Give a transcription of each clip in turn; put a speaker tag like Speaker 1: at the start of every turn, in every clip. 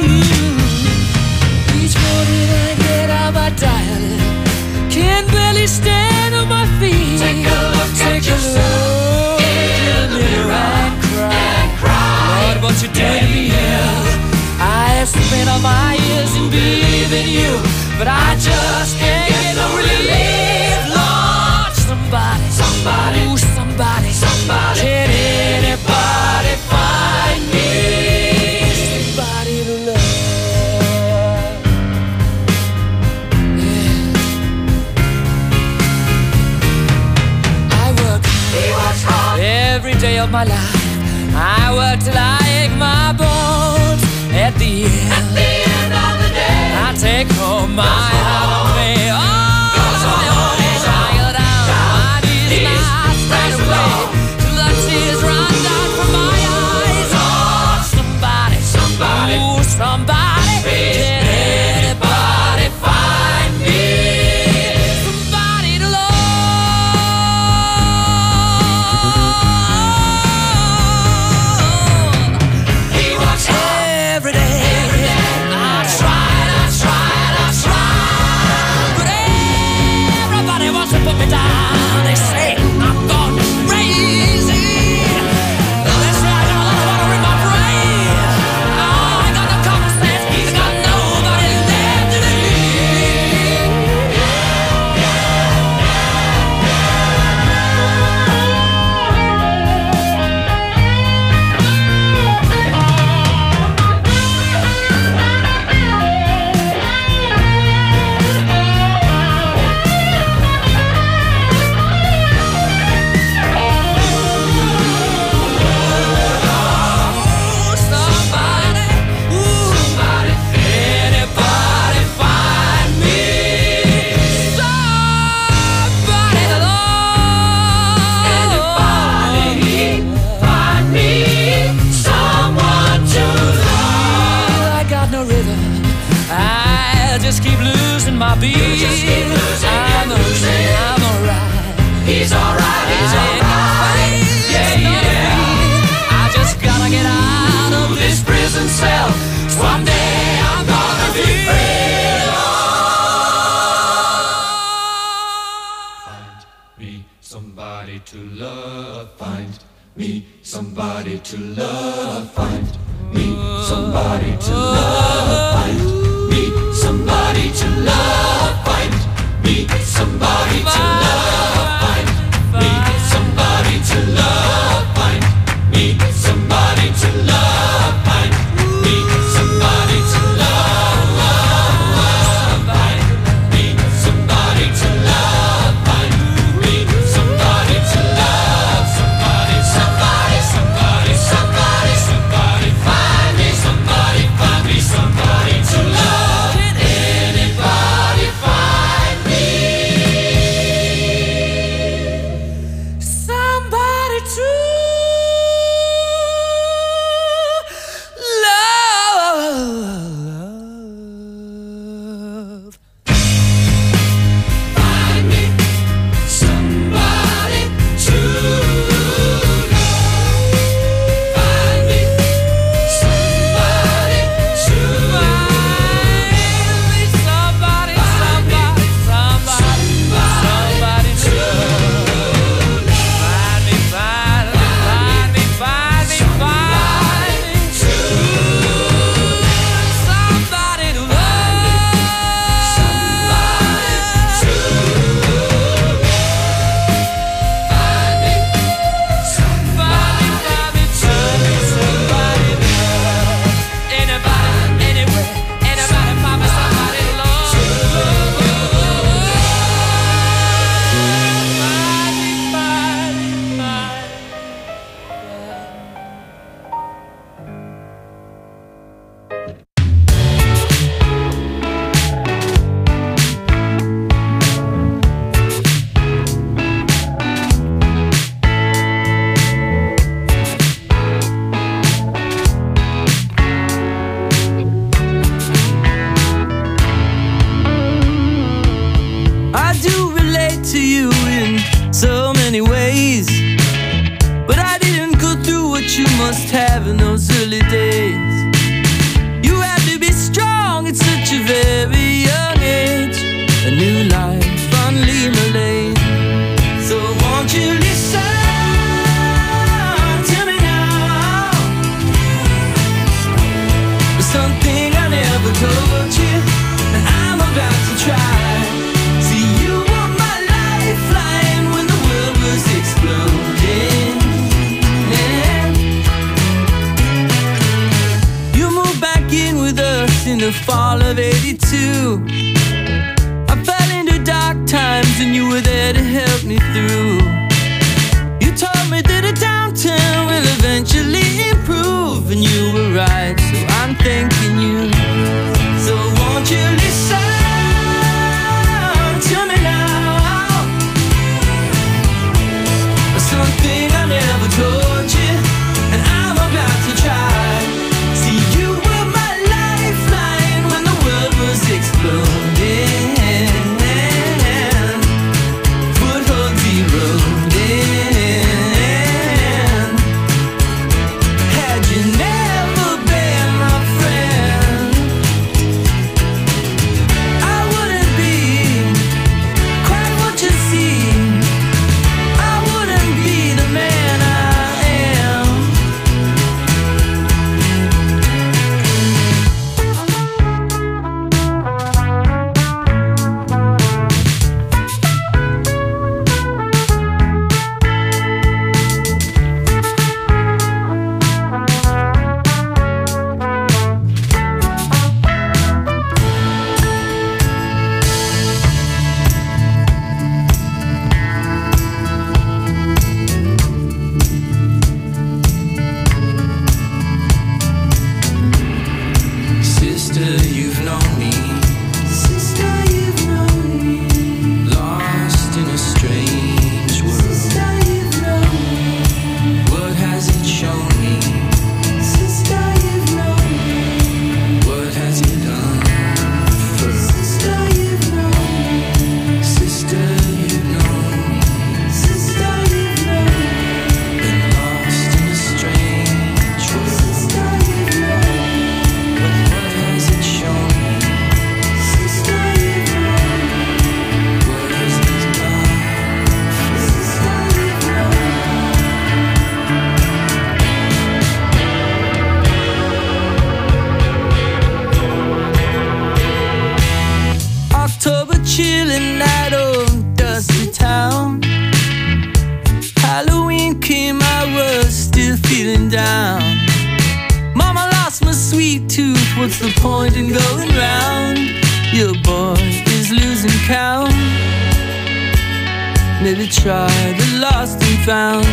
Speaker 1: Each morning I get out my diary, can barely stand on my feet.
Speaker 2: Take a look at yourself in the mirror and cry.
Speaker 1: Lord, what you did to me. I have spent all my years in believing you, but I just can't get no relief. Lord, somebody, ooh, somebody, can anybody find me somebody to love? Yeah. I work hard every day of my life. I work till I ache my bones. At the end of the day, I take home my heart of me. Oh, tired out, my knees not straight away, till the tears run down from my eyes. Oh, somebody, ooh, somebody, can anybody find me somebody to love?
Speaker 2: He works hard
Speaker 1: every day. I tried, but everybody wants to put me down. They say I'm gone crazy. They say I got a lot of water in my brain. Oh, I got no common sense. I got nobody left to believe. Just keep losing my beat.
Speaker 2: just keep losing
Speaker 1: I'm
Speaker 2: and losing.
Speaker 1: I'm alright.
Speaker 2: He's alright, he's alright. Yeah.
Speaker 1: I just gotta get out of
Speaker 2: This prison cell, someday I'm gonna be free. Find me somebody to love. Find me somebody to love. Find me somebody to love. Find me somebody to love. Find me somebody to love. Find me somebody to love. Find me somebody to love. Find me somebody to love. Find me somebody to love. Find me somebody to love. Somebody, somebody, somebody, somebody, somebody. Find me somebody, find me somebody to love. Can anybody find me somebody to love? Find me somebody to love. Find me somebody to
Speaker 1: Somebody, somebody to love. Find me, find me, find me, find me, find me somebody to love. Anybody, anywhere, anybody, find me somebody to love. Find me, find me. I do relate to you in so many ways, but I didn't go through what you must have in those early days. You had me lost in the fall of '82. I fell into dark times and you were there to help me through. You told me that a downturn will eventually improve, and you were right, so I'm thanking you. So won't you listen to me now? Something I never told you, and I'm about to try. See, you were my lifeline when the world was exploding. Footholds eroding. Had you never been my friend, I wouldn't be quite what you see. I wouldn't be the man I am. Sister, you've known me. Sister, you've known me. Lost in a strange world. Sister, you've known me. What has it shown me? Sister, you've known me. What has it unfurled? Sister, you've known me. Sister, you've known me. Sister, you've known me. Been lost in a strange world. Sister, you've known me. What has it shown me? Sister, you've known me. What has it unfurled? Sister, you've known me. October chilling night, oh, dusty town. Halloween came, I was still feeling down. Mama lost my sweet tooth, what's the point in going round? Your boy is losing count. Maybe try the lost and found.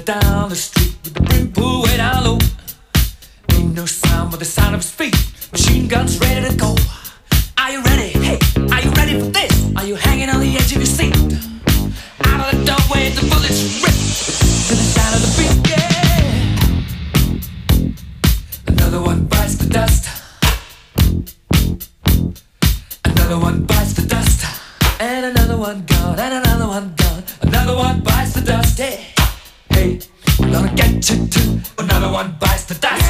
Speaker 1: down the street with the brim pulled way down low. Ain't no sound but the sound of his feet. Machine guns ready to go. Are you ready? Hey, are you ready for this? Are you hanging on the edge of your seat? Out of the doorway, the bullets rip to the sound of the beat. Yeah. Another one bites the dust. Another one bites the dust. And another one gone. And another one gone. Another one bites the dust. Hey, hey, I'm gonna get you too. Another one bites the dust.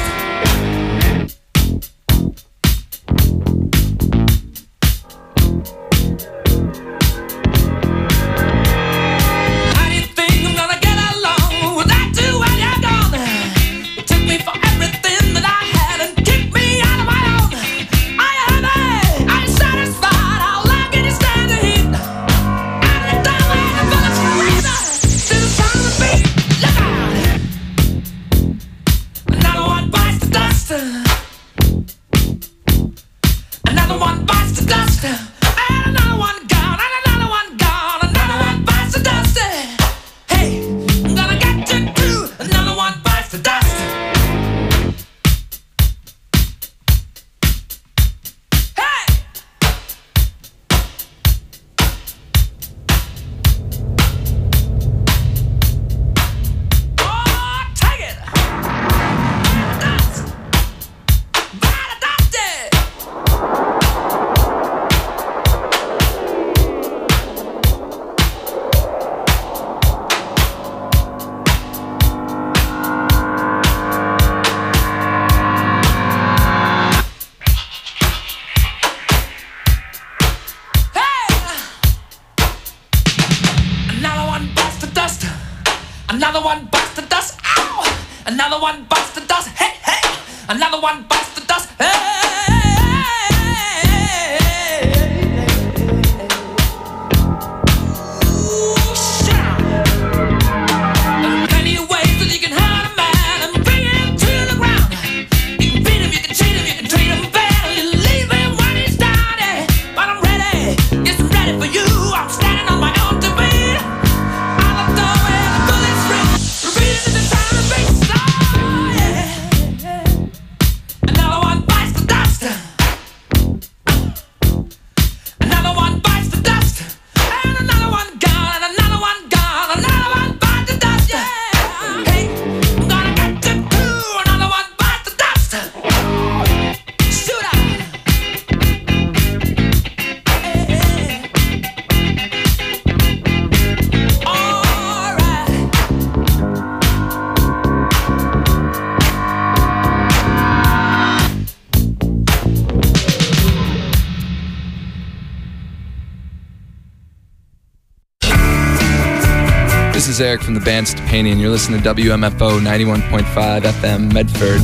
Speaker 1: Another one bites the dust. Ow! Another one bites the dust. Hey, hey! Another one bites the dust. Hey!
Speaker 3: This is Eric from the band Stepanian. You're listening to WMFO 91.5 FM Medford.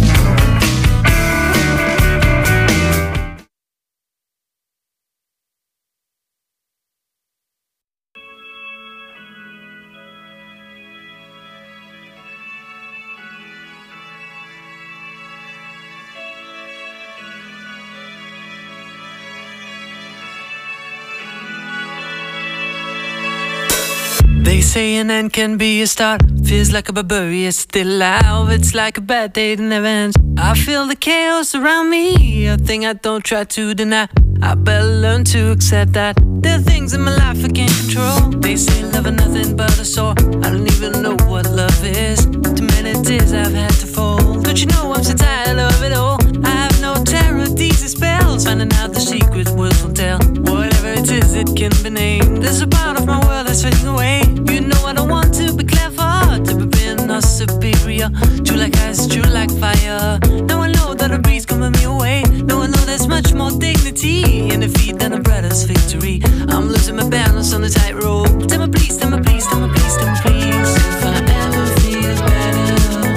Speaker 4: They say an end can be a start. Feels like a barbarian still alive. It's like a bad day that never ends. I feel the chaos around me, a thing I don't try to deny. I better learn to accept that there are things in my life I can't control. They say love is nothing but a sore. I don't even know what love is. Too many tears I've had to fold. Don't you know I'm so tired of it all? I have no terror, these are spells. Finding out the secret words won't tell. Whatever it is, it can be named. There's a part of my world that's fading away. You know I don't want to be clever, to be being or superior. True like ice, true like fire. Now I know that a breeze coming me away. Now I know there's much more dignity in defeat than a brother's victory. I'm losing my balance on the tightrope. Tell me please, tell me please, tell me please, tell me please. If I ever feel better,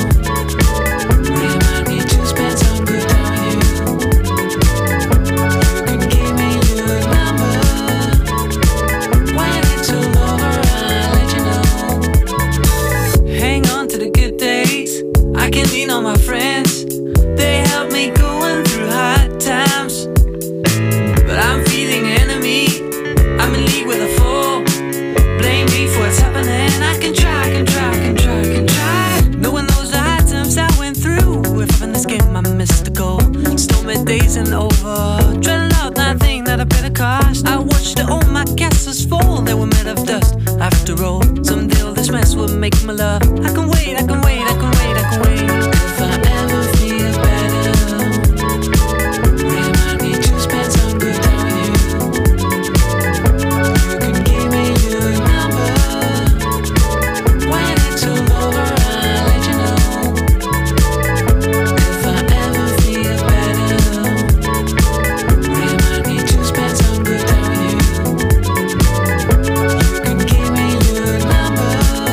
Speaker 4: remind me to spend some good time with you. You can give me your number. When it's all over, I'll let you know. Hang on to the good days. I can lean on my friends. They help me going through hard times. But I'm feeling enemy. I'm in league with a foe. that we're made of dust. After all, someday all this mess will make my love. I can wait, I can wait, I can wait, I can wait. If I ever feel better, remind me to spend some good time with you. You can give me your number. When it's all over, I'll let you know. If I ever feel better, remind me to spend some good time with you. You can give me your number.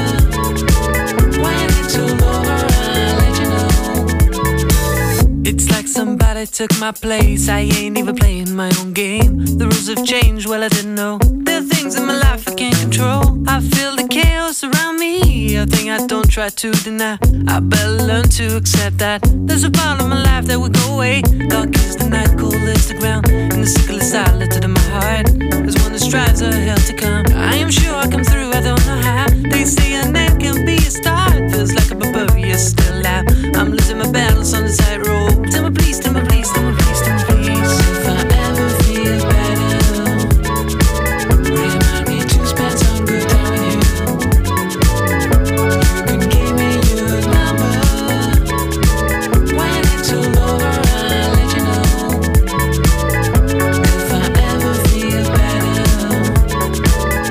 Speaker 4: When it's all over, I'll let you know. It's like somebody took my place. I ain't even playing my own game. The rules have changed, well I didn't know. There are things in my life I can't control. I feel the chaos around me, a thing I don't try to deny. I better learn to accept that there's a part of my life that will go away. Dark is the night, cold is the ground, and the sickle is silent in my heart. There's one that strives a hell to come. I am sure I come through, I don't know how. They say an end can be a start. Feels like a barbarian still alive. I'm losing my battles on the tightrope. Tell me please, tell me please, tell me please, tell me please. If I ever feel better, remind me to spend some good time with you. You can give me your number. When it's all over, I'll let you know. If I ever feel better,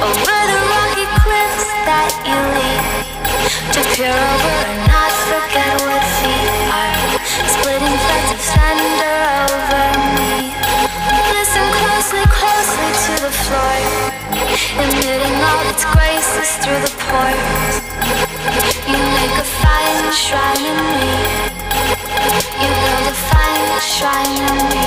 Speaker 5: over the rocky cliffs that you lead, to peer over and not forget what feet are splitting threads of thunder over me. Listen closely, closely to the floor, emitting all its graces through the pores. You make a fine shrine in me. You build a fine shrine in me.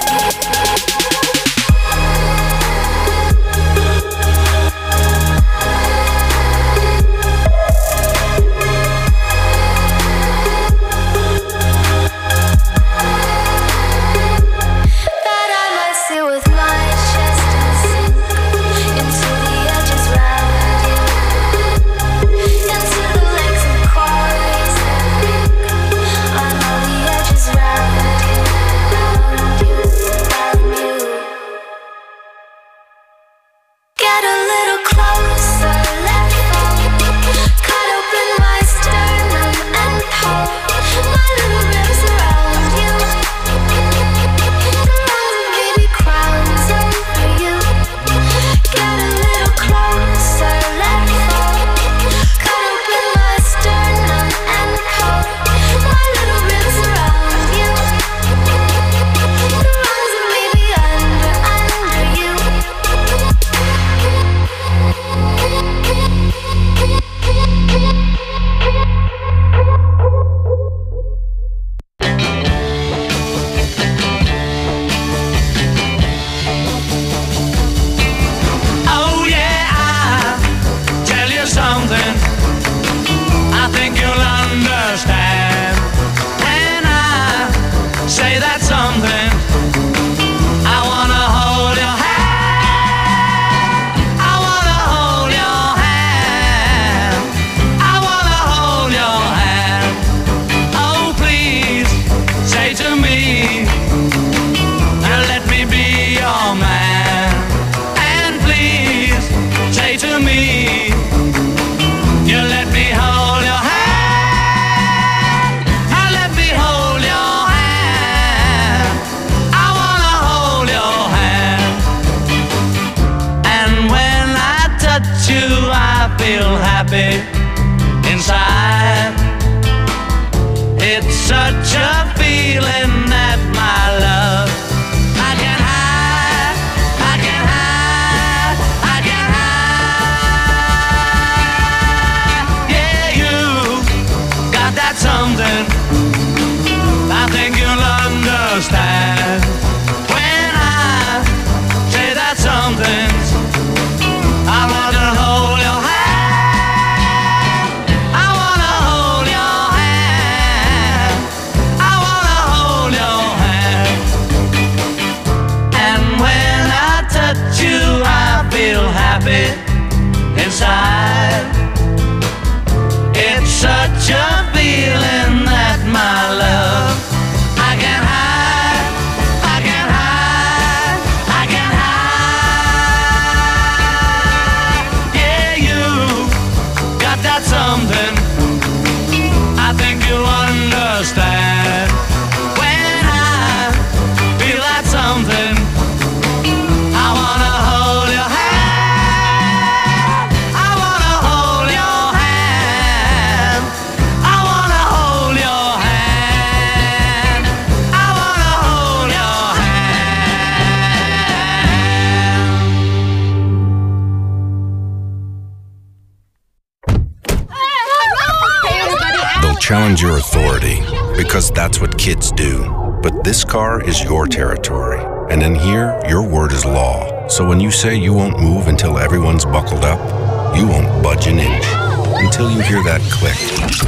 Speaker 6: Challenge your authority, because that's what kids do. But this car is your territory, and in here, your word is law. So when you say you won't move until everyone's buckled up, you won't budge an inch until you hear that click.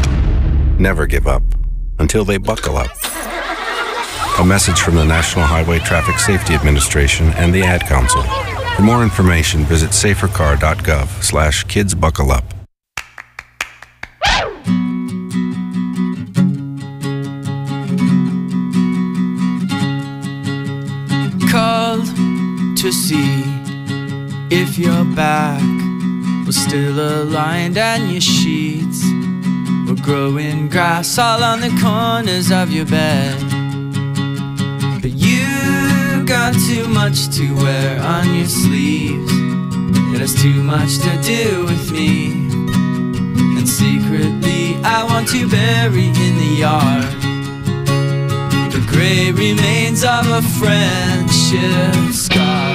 Speaker 6: Never give up until they buckle up. A message from the National Highway Traffic Safety Administration and the Ad Council. For more information, visit safercar.gov/kidsbuckleup.
Speaker 4: Called to see if your back was still aligned and your sheets were growing grass all on the corners of your bed. Got too much to wear on your sleeves, yet I There's too much to do with me, and secretly I want to bury in the yard the gray remains of a friendship scar.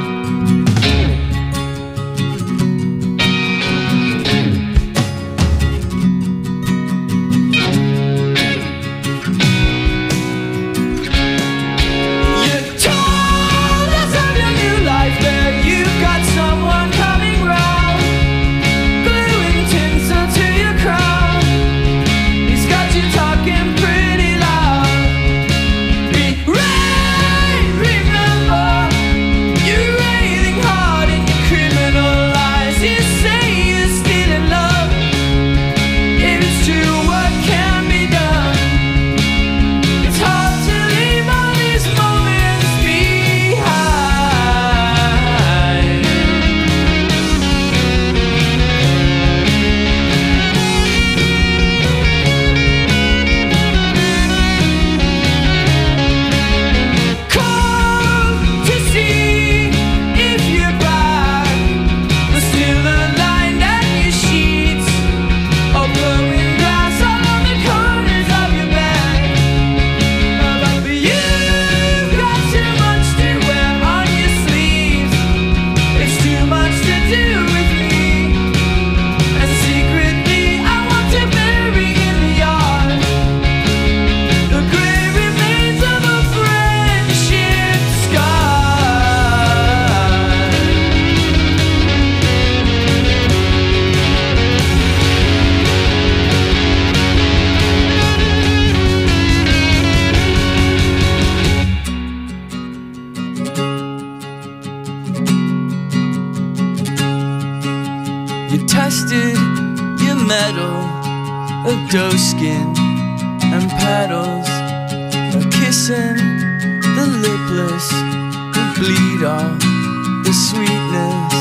Speaker 4: Doe skin and petals are kissing the lipless who bleed all the sweetness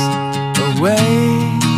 Speaker 4: away.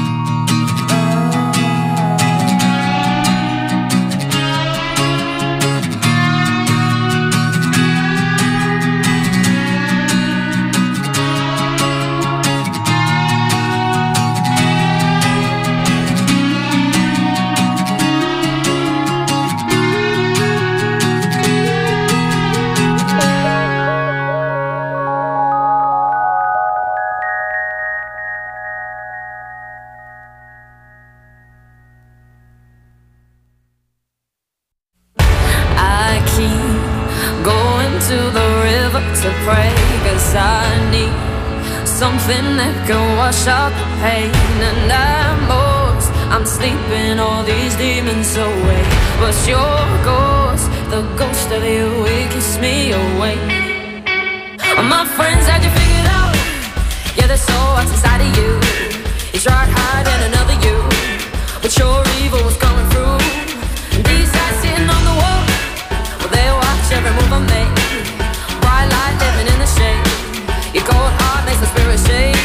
Speaker 7: Something that can wash out the pain. And I'm sleeping all these demons away. But your ghost, the ghost of you, it keeps me awake. My friends had you figured out. Yeah, there's so what's inside of you. You tried hiding another you, but your evil was coming through. And these guys sitting on the wall, well, they watch every move I make. Bright light living in the shade. Your cold heart makes the spirit shake.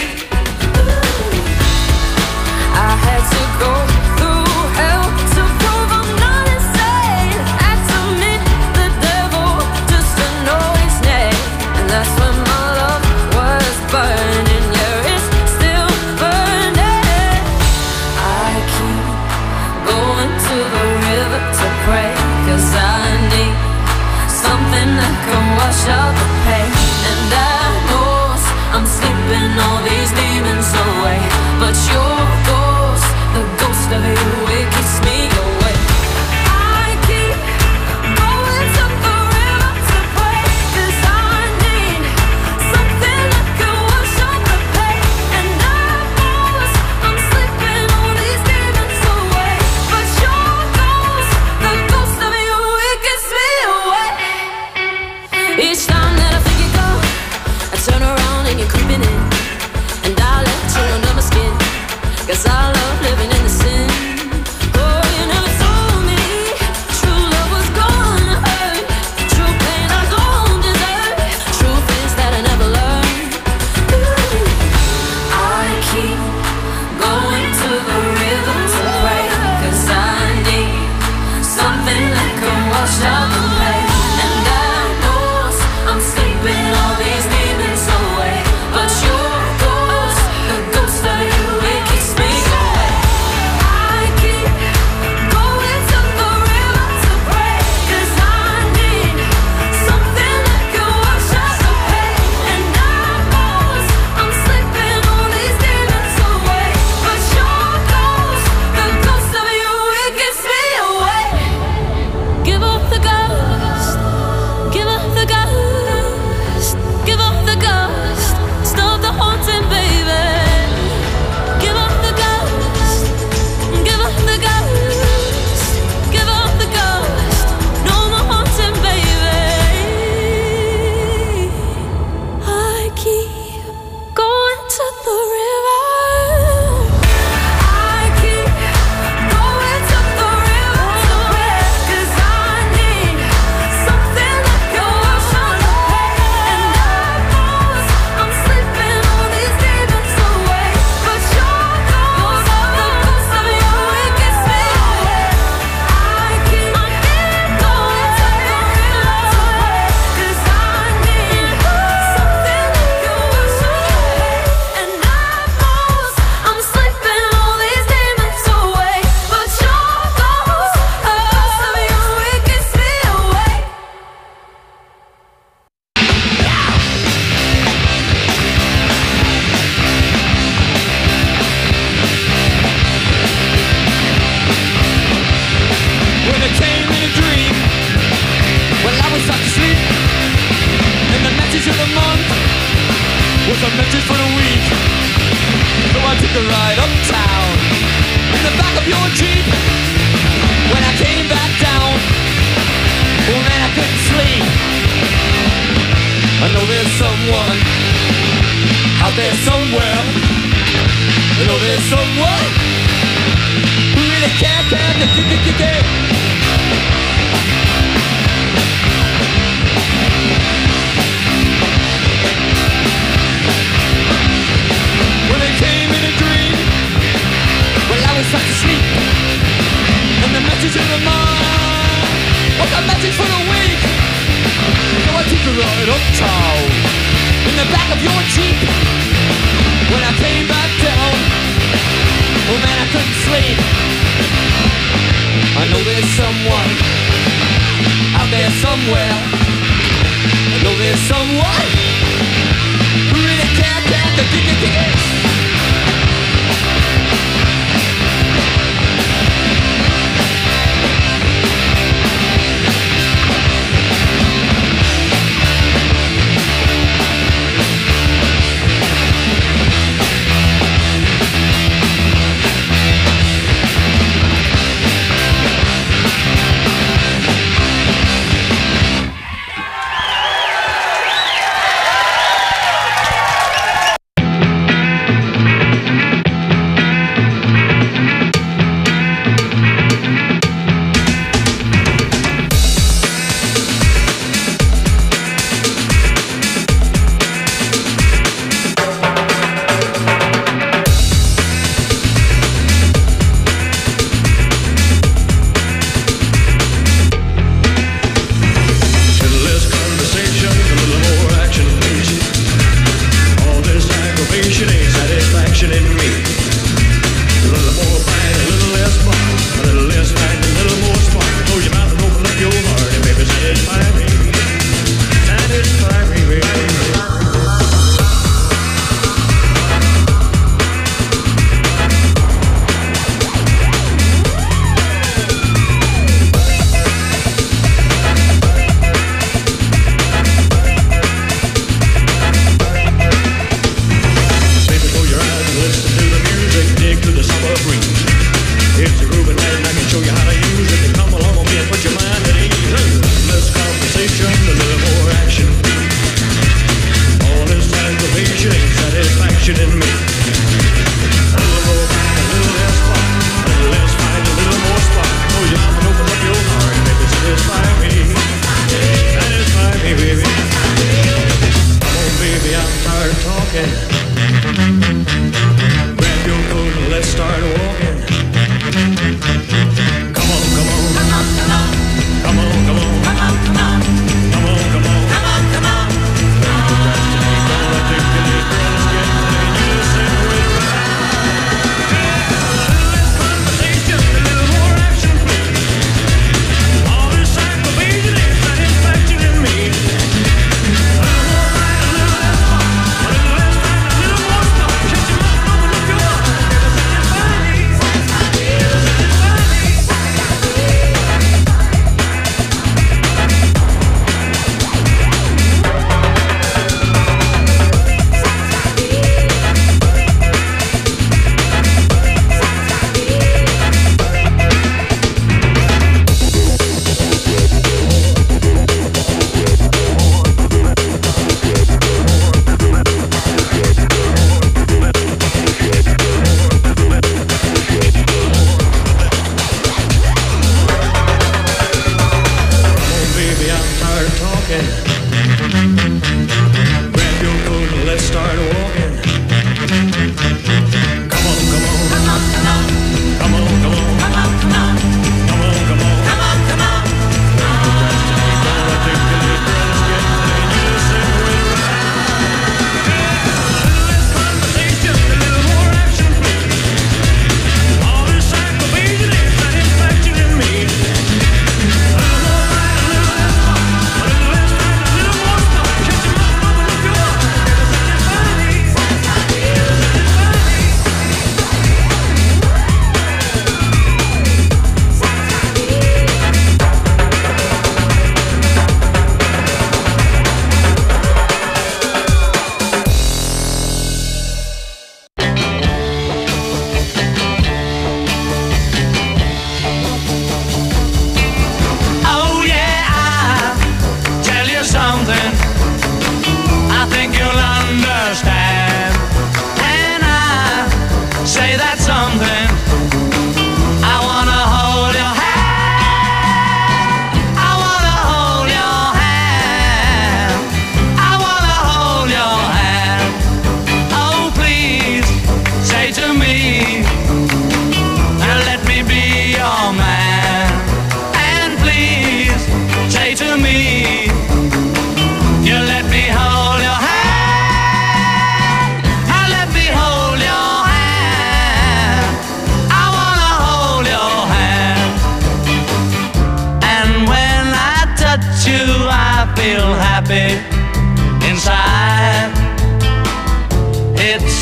Speaker 7: I had to go through hell to prove I'm not insane. Had to meet the devil just to know his name. And that's when my love was burning. Yeah, it's still
Speaker 1: there's someone out there somewhere. I know there's someone who really care. When it came in a dream, well, I was fast asleep, and the message in the mind was a message for the weak. So I took a ride uptown in the back of your Jeep. When I came back down, oh man, I couldn't sleep. I know there's someone out there somewhere. I know there's someone who really cares.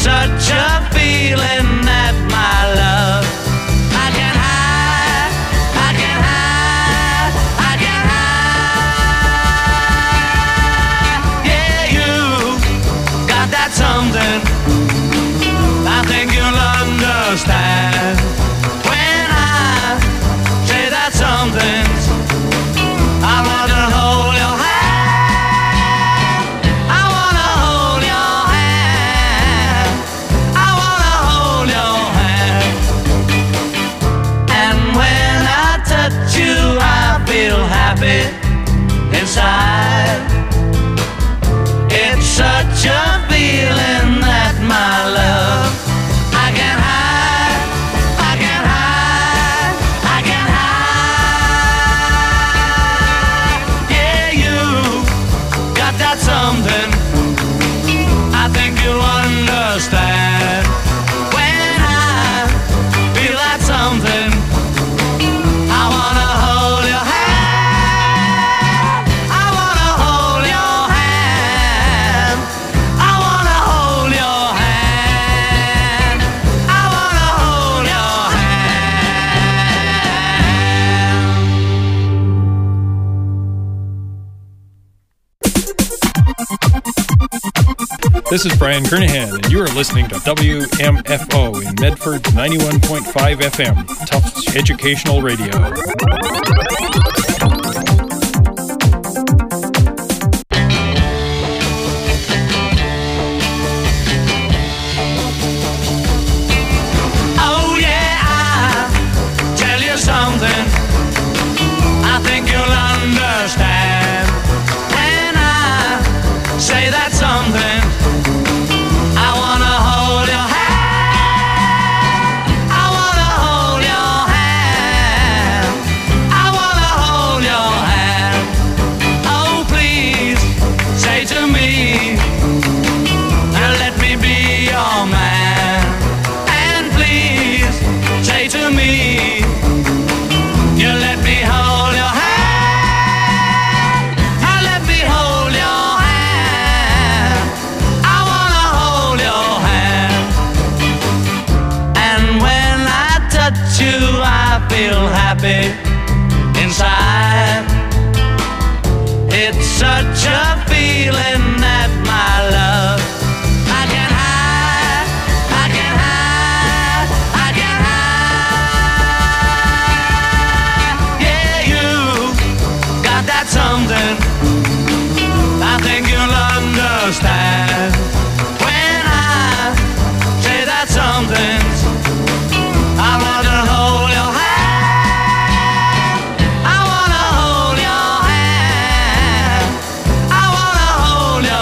Speaker 1: such a feeling that my love I can hide, I can hide, I can hide. Yeah, you got that something I think you'll understand when I say that something. I want to hold your hand. I want to hold your hand. I want to hold your hand. And when I touch you, I feel happy inside. It's such a feeling that my love I can hide, I can hide, I can hide. Yeah, you got that something I think you'll understand when I feel that something. I wanna hold your hand. I wanna hold your hand. I wanna hold your hand. I wanna hold your
Speaker 8: This is Brian Kernahan, and you are listening to WMFO in Medford's 91.5 FM, Tufts Educational Radio.
Speaker 1: Oh yeah, I'll tell you something I think you'll understand when I say that something. I wanna hold your hand. I wanna hold your hand. I wanna hold your hand. Oh please, say to me, let me be your man. And please, say to me, you let me hold your hand. Let me hold your hand. I wanna hold your hand. And when I touch you, I feel happy inside. It's such a feeling that my love I can hide, I can hide, I can hide. Yeah, you got that something I think you'll understand when I say that something. I wanna hold your hand. I wanna hold your hand. I wanna hold your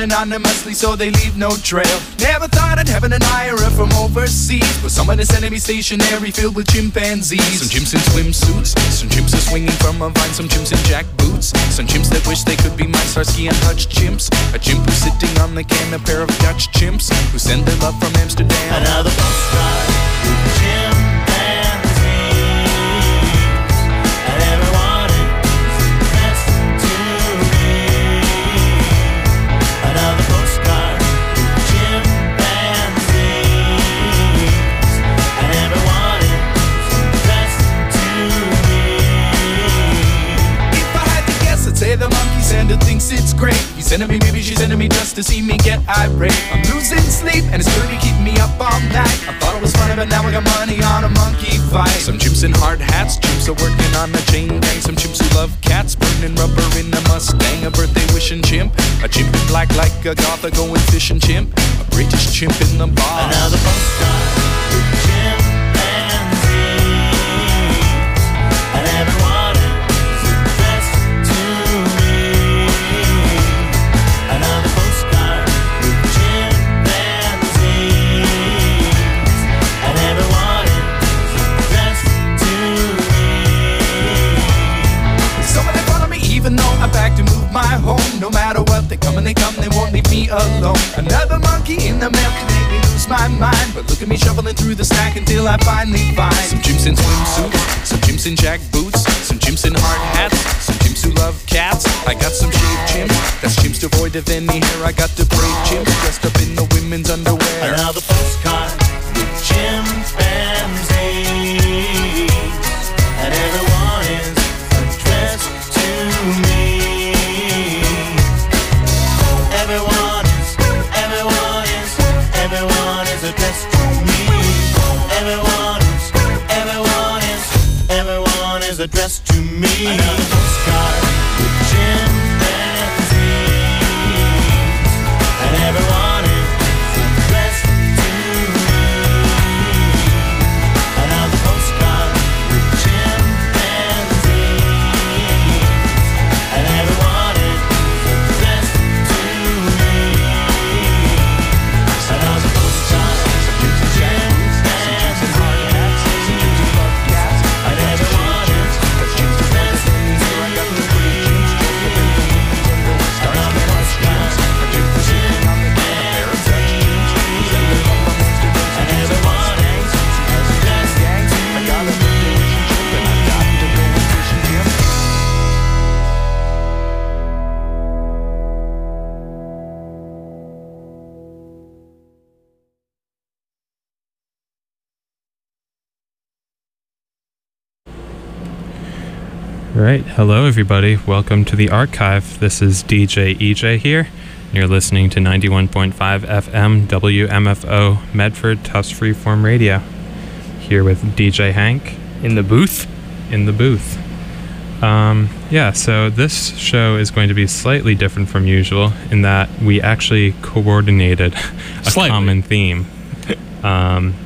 Speaker 9: anonymously so they leave no trail. Never thought I'd have an admirer from overseas, but someone is sending me stationery filled with chimpanzees. Some chimps in swimsuits, some chimps are swinging from a vine, some chimps in jackboots, some chimps that wish they could be my Starsky and Hutch chimps. A chimp who's sitting on the can, a pair of Dutch chimps who send their love from Amsterdam.
Speaker 10: Another postcard with chimpanzees, and everyone is dressed to me. Another postcard with chimpanzees, and everyone is dressed to me.
Speaker 9: If I had to guess, I'd say the monkey sender thinks it's great. He's sending me, maybe she's sending me just to see me get irate. I'm losing sleep and it's really keeping me up all night. I thought it was funny, but now I got money on a monkey fight. Some chimps in hard hats, chimps are working on a chain gang. Some chimps who love cats, burning rubber in a Mustang. A birthday wishing chimp, a chimp in black like a goth, a going fishing chimp, a British chimp in the bar.
Speaker 10: Another postcard with chimpanzees, and everyone is dressed to me. Another postcard with chimpanzees, and everyone is dressed to me.
Speaker 9: Someone in front of me, even though I'm back to move my home. No matter what, they come and they come, they won't leave me alone. Another monkey in the mail can make me lose my mind, but look at me shuffling through the stack until I finally find some chimps in swimsuits, some chimps in jack boots, some chimps in hard hats, some chimps who love cats. I got some shaved chimps, that's chimps devoid of any hair. I got the brave chimps dressed up in the women's underwear.
Speaker 10: Another postcard with chimpanzees, and everyone is addressed to me. Everyone is addressed to me. Everyone is addressed to me. Another postcard with chimpanzees, and everyone is addressed to me. Another postcard with chimpanzees, and everyone is addressed to me. Another postcard with chimpanzees, and everyone is addressed to me.
Speaker 11: All right, hello everybody. Welcome to the archive. This is DJ EJ here. You're listening to 91.5 FM WMFO Medford Tufts Freeform Radio. Here with DJ Hank
Speaker 3: In the booth.
Speaker 11: So this show is going to be slightly different from usual in that we actually coordinated a common theme.